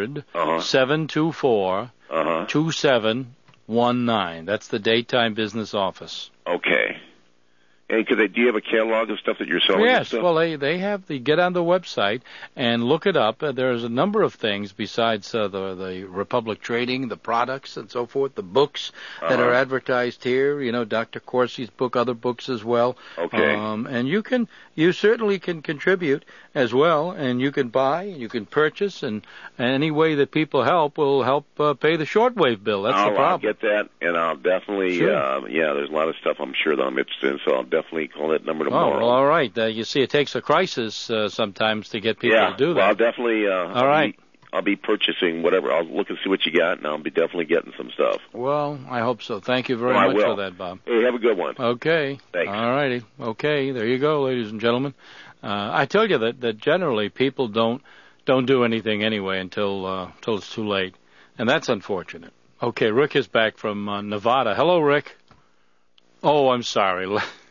800-724-2719. That's the daytime business office. Okay. And do you have a catalog of stuff that you're selling? Yes. Well, they have get on the website and look it up. There's a number of things besides the Republic Trading, the products and so forth, the books that are advertised here. You know, Dr. Corsi's book, other books as well. Okay. And you certainly can contribute as well, and you can buy, and you can purchase, and any way that people help will help pay the shortwave bill. That's the problem. I'll get that, and I'll definitely, there's a lot of stuff I'm sure that I'm interested in, so I'll definitely call that number tomorrow. Oh, well, all right. You see, it takes a crisis sometimes to get people to do that. Well, I'll definitely, all right. I'll be purchasing whatever. I'll look and see what you got, and I'll be definitely getting some stuff. Well, I hope so. Thank you very much for that, Bob. Hey, have a good one. Okay. Thanks. All righty. Okay, there you go, ladies and gentlemen. I tell you that generally people don't do anything anyway until it's too late, and that's unfortunate. Okay, Rick is back from Nevada. Hello, Rick. Oh, I'm sorry.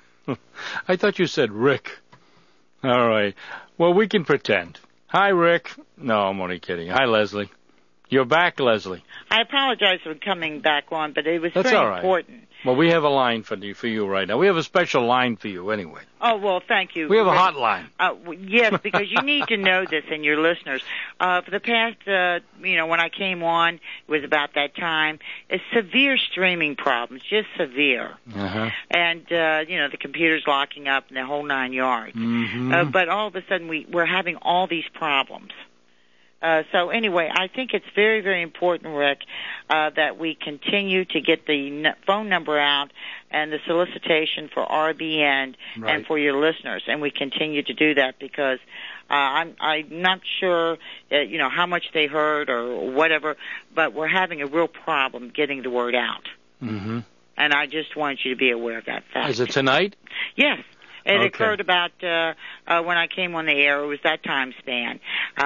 I thought you said Rick. All right. Well, we can pretend. Hi, Rick. No, I'm only kidding. Hi, Leslie. You're back, Leslie. I apologize for coming back on, but it was That's very all right. important. Well, we have a line for you right now. We have a special line for you anyway. Oh, well, thank you. We have a hotline. Yes, because you need to know this, and your listeners. For the past, when I came on, it was about that time, severe streaming problems, just severe. Uh-huh. And, the computer's locking up and the whole 9 yards. Mm-hmm. But all of a sudden, we're having all these problems. So anyway, I think it's very, very important, Rick, that we continue to get the phone number out and the solicitation for RBN and for your listeners, and we continue to do that because I'm not sure, how much they heard or whatever, but we're having a real problem getting the word out. Mm-hmm. And I just want you to be aware of that fact. Is it tonight? Yes. It occurred about when I came on the air. It was that time span,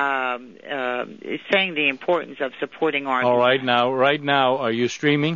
saying the importance of supporting our. All right now, are you streaming?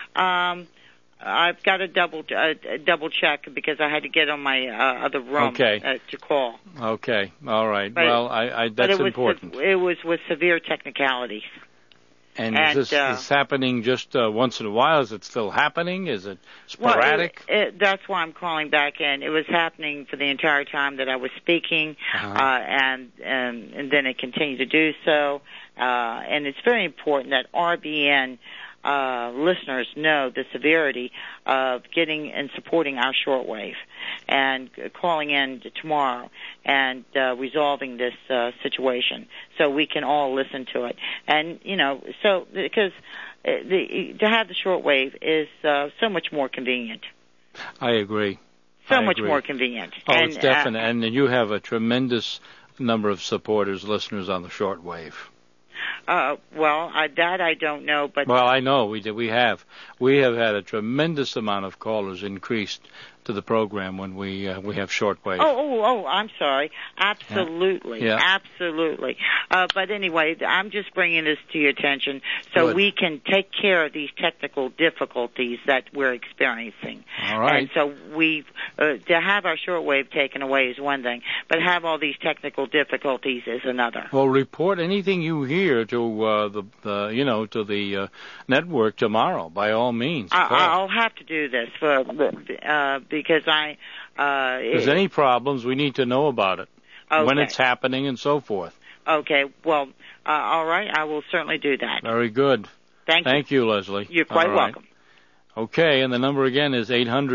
I've got to double check because I had to get on my other room to call. Okay, all right. But that's important. It was with severe technicalities. And is this happening just once in a while? Is it still happening? Is it sporadic? Well, that's why I'm calling back in. It was happening for the entire time that I was speaking, and then it continued to do so. And it's very important that RBN listeners know the severity of getting and supporting our shortwave and calling in tomorrow and resolving this situation so we can all listen to it. And, because to have the shortwave is so much more convenient. I agree. So much more convenient. Oh, it's definite. And you have a tremendous number of supporters, listeners on the shortwave. That I don't know, but well, I know we have had a tremendous amount of callers increased to the program when we have shortwave. Oh, I'm sorry. Absolutely. Yeah. Absolutely. But anyway, I'm just bringing this to your attention so we can take care of these technical difficulties that we're experiencing. All right. And so to have our shortwave taken away is one thing, but have all these technical difficulties is another. Well, report anything you hear to the network tomorrow, by all means. I'll have to do this because there's any problems, we need to know about it, when it's happening and so forth. Okay. Well, all right. I will certainly do that. Very good. Thank you, Leslie. You're quite welcome. Okay, and the number again is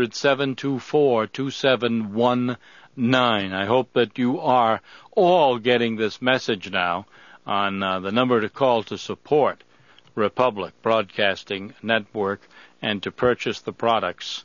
800-724-2719. I hope that you are all getting this message now on the number to call to support Republic Broadcasting Network and to purchase the products.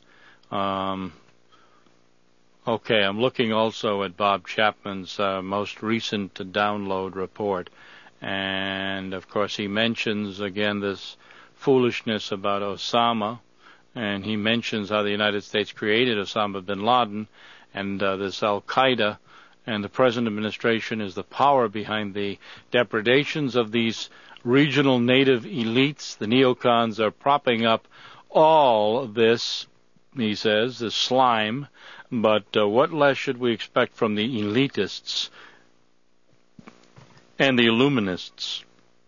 Okay, I'm looking also at Bob Chapman's most recent download report. And, of course, he mentions, again, this foolishness about Osama. And he mentions how the United States created Osama bin Laden and this Al-Qaeda. And the present administration is the power behind the depredations of these regional native elites. The neocons are propping up all this, he says, this slime. But what less should we expect from the elitists and the Illuminists?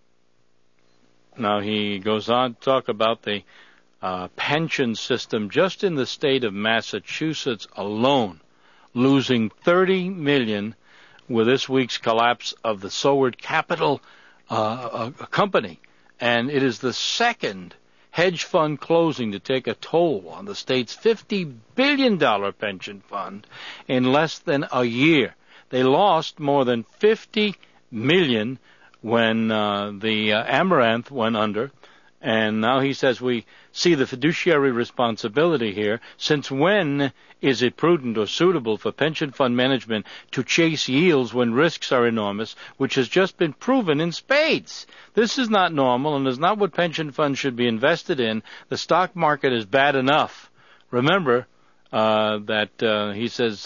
Now he goes on to talk about the pension system just in the state of Massachusetts alone, losing $30 million with this week's collapse of the Soward Capital company. And it is the second hedge fund closing to take a toll on the state's $50 billion pension fund in less than a year. They lost more than $50 million when the Amaranth went under. And now he says we see the fiduciary responsibility here. Since when is it prudent or suitable for pension fund management to chase yields when risks are enormous, which has just been proven in spades? This is not normal and is not what pension funds should be invested in. The stock market is bad enough. Remember that he says,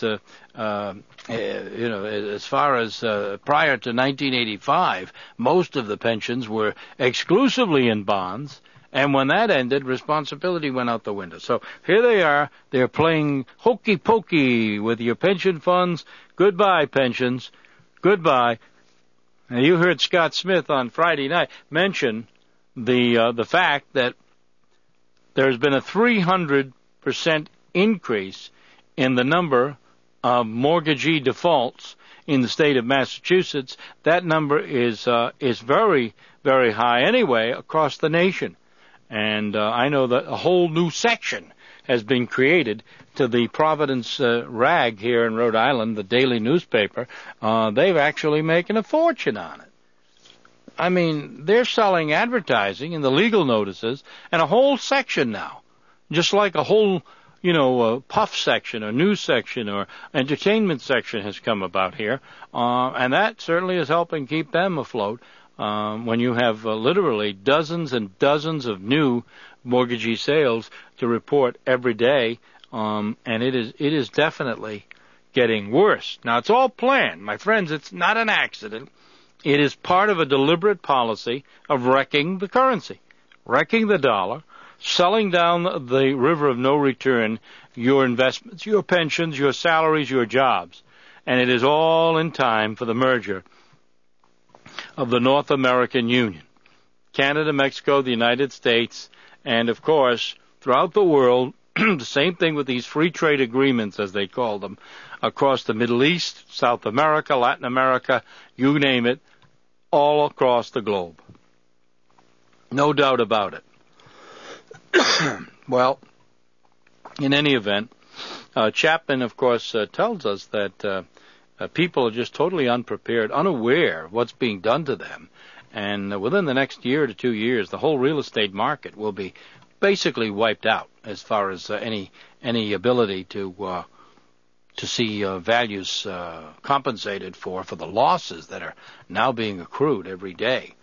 as far as prior to 1985, most of the pensions were exclusively in bonds, and when that ended, responsibility went out the window. So here they are. They're playing hokey pokey with your pension funds. Goodbye, pensions. Goodbye. Now, you heard Scott Smith on Friday night mention the fact that there's been a 300% increase in the number of mortgagee defaults in the state of Massachusetts. That number is very, very high anyway across the nation. And I know that a whole new section has been created to the Providence Rag here in Rhode Island, the daily newspaper. They're actually making a fortune on it. I mean, they're selling advertising and the legal notices and a whole section now, just like a whole puff section or news section or entertainment section has come about here. And that certainly is helping keep them afloat when you have literally dozens and dozens of new mortgagee sales to report every day. And it is definitely getting worse. Now, it's all planned. My friends, it's not an accident. It is part of a deliberate policy of wrecking the currency, wrecking the dollar, selling down the river of no return, your investments, your pensions, your salaries, your jobs. And it is all in time for the merger of the North American Union. Canada, Mexico, the United States, and, of course, throughout the world, the same thing with these free trade agreements, as they call them, across the Middle East, South America, Latin America, you name it, all across the globe. No doubt about it. Well, in any event, Chapman, of course, tells us that people are just totally unprepared, unaware of what's being done to them. And within the next year to 2 years, the whole real estate market will be basically wiped out as far as any ability to see values compensated for the losses that are now being accrued every day.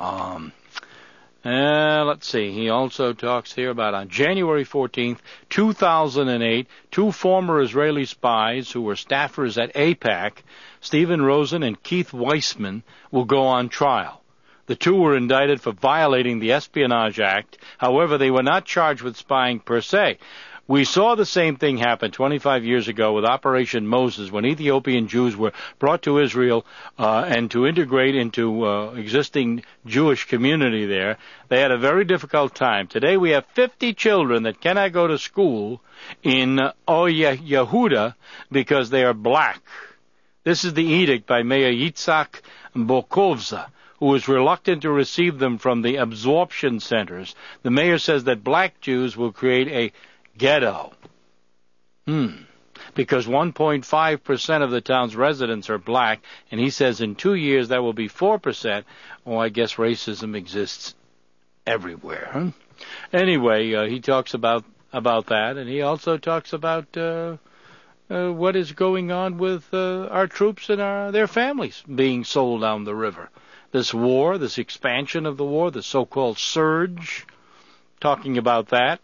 Let's see. He also talks here about on January 14th, 2008, two former Israeli spies who were staffers at AIPAC, Stephen Rosen and Keith Weissman, will go on trial. The two were indicted for violating the Espionage Act. However, they were not charged with spying per se. We saw the same thing happen 25 years ago with Operation Moses when Ethiopian Jews were brought to Israel and to integrate into existing Jewish community there. They had a very difficult time. Today we have 50 children that cannot go to school in Yehuda because they are black. This is the edict by Mayor Yitzhak Bokovza, who was reluctant to receive them from the absorption centers. The mayor says that black Jews will create a ghetto. Because 1.5% of the town's residents are black, and he says in 2 years that will be 4%. Oh, I guess racism exists everywhere. Huh? Anyway, he talks about that, and he also talks about what is going on with our troops and their families being sold down the river. This war, this expansion of the war, the so-called surge, talking about that.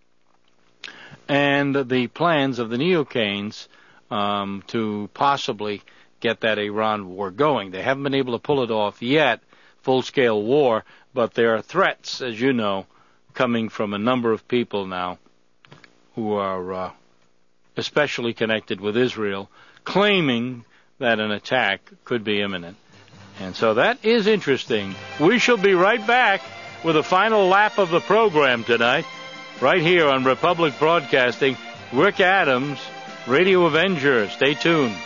And the plans of the neocanes to possibly get that Iran war going. They haven't been able to pull it off yet, full-scale war, but there are threats, as you know, coming from a number of people now who are especially connected with Israel, claiming that an attack could be imminent. And so that is interesting. We shall be right back with a final lap of the program tonight. Right here on Republic Broadcasting, Rick Adams, Radio Avenger. Stay tuned.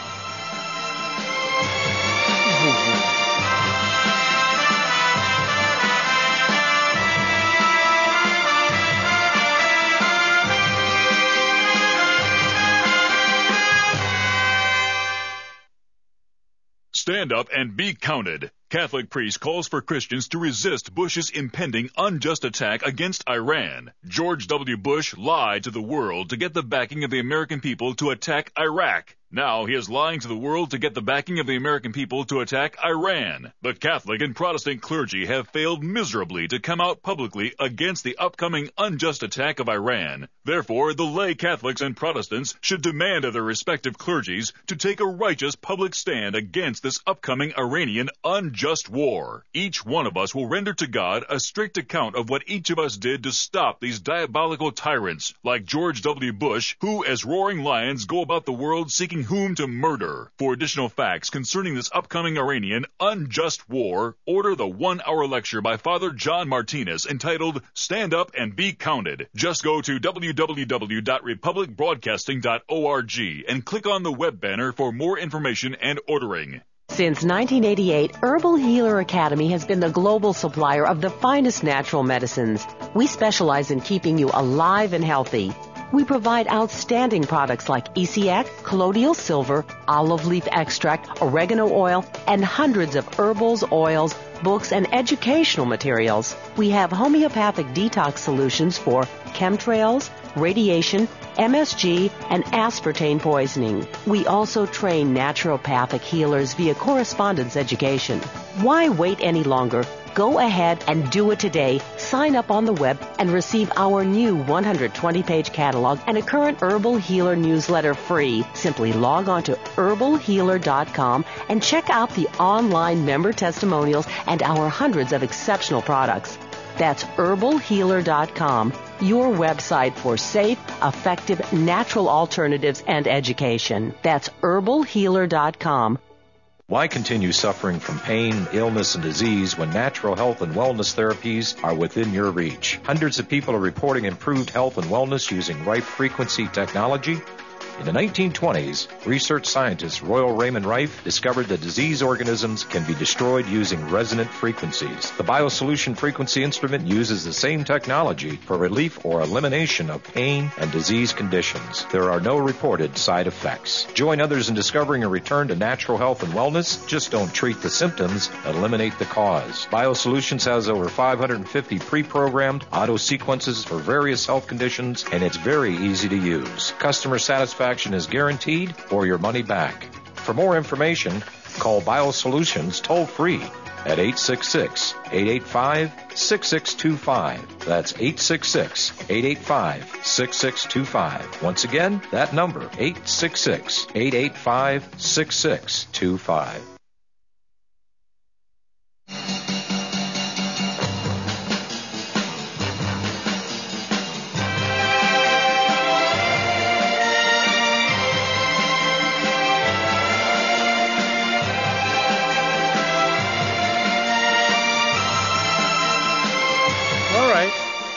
Stand up and be counted. Catholic priest calls for Christians to resist Bush's impending unjust attack against Iran. George W. Bush lied to the world to get the backing of the American people to attack Iraq. Now he is lying to the world to get the backing of the American people to attack Iran. The Catholic and Protestant clergy have failed miserably to come out publicly against the upcoming unjust attack of Iran. Therefore, the lay Catholics and Protestants should demand of their respective clergies to take a righteous public stand against this upcoming Iranian unjust war. Each one of us will render to God a strict account of what each of us did to stop these diabolical tyrants like George W. Bush, who as roaring lions go about the world seeking whom to murder. For additional facts concerning this upcoming Iranian unjust war, order the 1-hour lecture by Father John Martinez entitled Stand Up and Be Counted. Just go to www.republicbroadcasting.org and click on the web banner for more information and ordering. Since 1988, Herbal Healer Academy has been the global supplier of the finest natural medicines. We specialize in keeping you alive and healthy. We provide outstanding products like ECX, colloidal silver, olive leaf extract, oregano oil, and hundreds of herbals, oils, books, and educational materials. We have homeopathic detox solutions for chemtrails, radiation, MSG, and aspartame poisoning. We also train naturopathic healers via correspondence education. Why wait any longer? Go ahead and do it today. Sign up on the web and receive our new 120-page catalog and a current Herbal Healer newsletter free. Simply log on to herbalhealer.com and check out the online member testimonials and our hundreds of exceptional products. That's herbalhealer.com, your website for safe, effective, natural alternatives and education. That's herbalhealer.com. Why continue suffering from pain, illness, and disease when natural health and wellness therapies are within your reach? Hundreds of people are reporting improved health and wellness using Rife frequency technology. In the 1920s, research scientist Royal Raymond Rife discovered that disease organisms can be destroyed using resonant frequencies. The BioSolution frequency instrument uses the same technology for relief or elimination of pain and disease conditions. There are no reported side effects. Join others in discovering a return to natural health and wellness. Just don't treat the symptoms, eliminate the cause. BioSolutions has over 550 pre-programmed auto sequences for various health conditions, and it's very easy to use. Customer satisfaction is guaranteed or your money back. For more information, call BioSolutions toll-free at 866-885-6625. That's 866-885-6625. Once again, that number, 866-885-6625.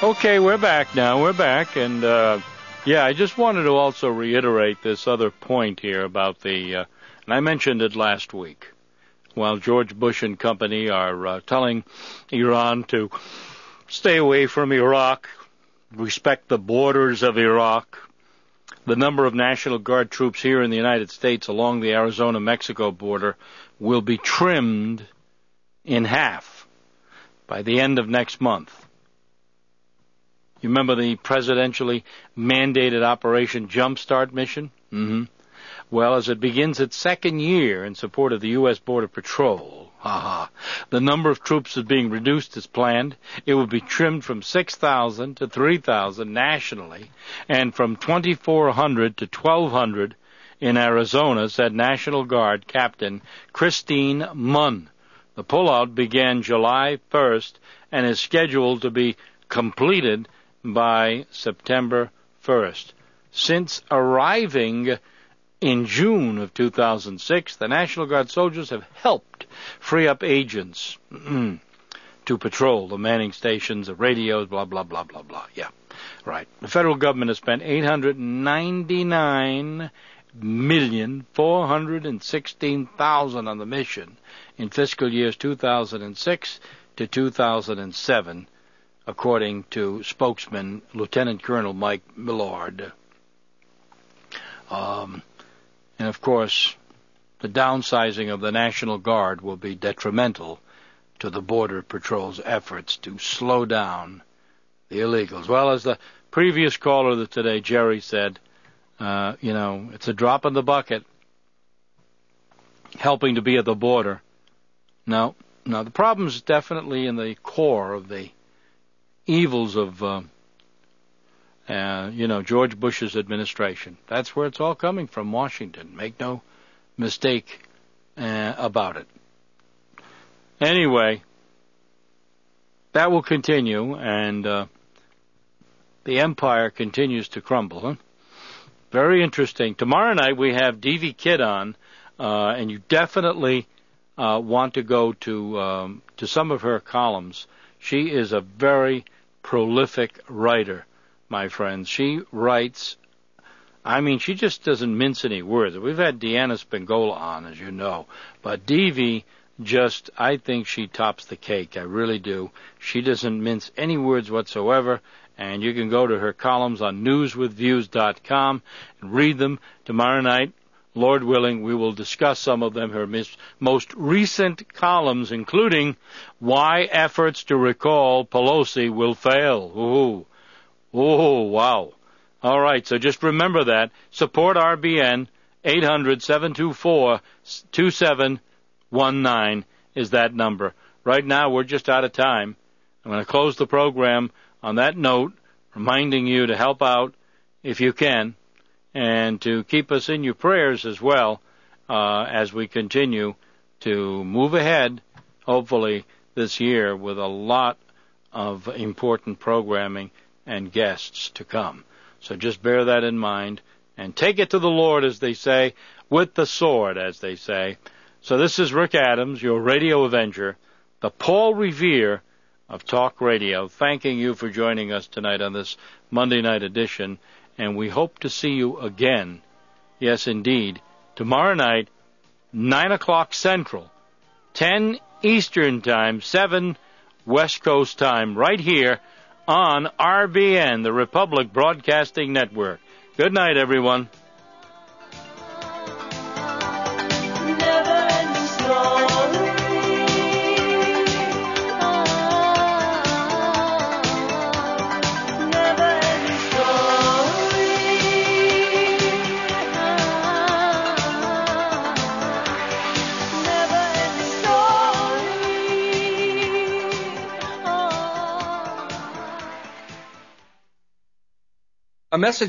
Okay, we're back now. We're back, and I just wanted to also reiterate this other point here about and I mentioned it last week. While George Bush and company are telling Iran to stay away from Iraq, respect the borders of Iraq, the number of National Guard troops here in the United States along the Arizona-Mexico border will be trimmed in half by the end of next month. You remember the presidentially mandated Operation Jumpstart mission? Mm-hmm. Well, as it begins its second year in support of the U.S. Border Patrol, the number of troops is being reduced as planned. It will be trimmed from 6,000 to 3,000 nationally and from 2,400 to 1,200 in Arizona, said National Guard Captain Christine Munn. The pullout began July 1st and is scheduled to be completed by September 1st. Since arriving in June of 2006, the National Guard soldiers have helped free up agents to patrol the manning stations, the radios, blah, blah, blah, blah, blah. Yeah, right. The federal government has spent $899,416,000 on the mission in fiscal years 2006 to 2007. According to spokesman Lieutenant Colonel Mike Millard. And, of course, the downsizing of the National Guard will be detrimental to the Border Patrol's efforts to slow down the illegals. Well, as the previous caller today, Jerry, said, it's a drop in the bucket helping to be at the border. Now, the problem is definitely in the core of the evils of, George Bush's administration. That's where it's all coming from, Washington. Make no mistake about it. Anyway, that will continue, and the empire continues to crumble. Huh? Very interesting. Tomorrow night we have D.V. Kidd on, and you definitely want to go to some of her columns. She is a very prolific writer, my friends. She writes, she just doesn't mince any words. We've had Deanna Spingola on, as you know, but Devi I think she tops the cake. I really do. She doesn't mince any words whatsoever, and you can go to her columns on newswithviews.com and read them. Tomorrow night, Lord willing, we will discuss some of them, her most recent columns, including why efforts to recall Pelosi will fail. Ooh, wow. All right, so just remember that. Support RBN, 800-724-2719 is that number. Right now, we're just out of time. I'm going to close the program on that note, reminding you to help out if you can, and to keep us in your prayers as well as we continue to move ahead, hopefully, this year with a lot of important programming and guests to come. So just bear that in mind and take it to the Lord, as they say, with the sword, as they say. So this is Rick Adams, your radio avenger, the Paul Revere of Talk Radio, thanking you for joining us tonight on this Monday night edition. And we hope to see you again, yes, indeed, tomorrow night, 9 o'clock Central, 10 Eastern Time, 7 West Coast Time, right here on RBN, the Republic Broadcasting Network. Good night, everyone. A message